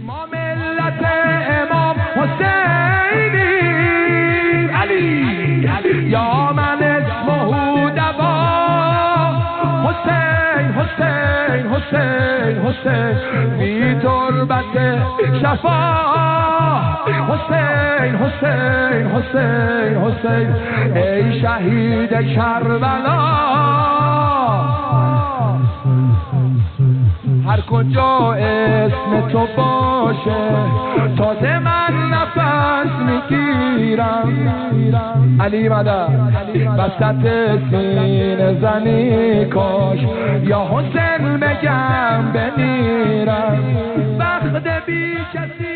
ما ملت امام حسینی علی یا من اسمه دوا حسین حسین حسین حسین بی تربت شفا حسین حسین حسین حسین ای شهید کربلا هر کجا اسم تو باشه تازه من نفس میگیرم علی مدد وسط سینه زنی کاش یا حسین بگم بمیرم وقت بی کسی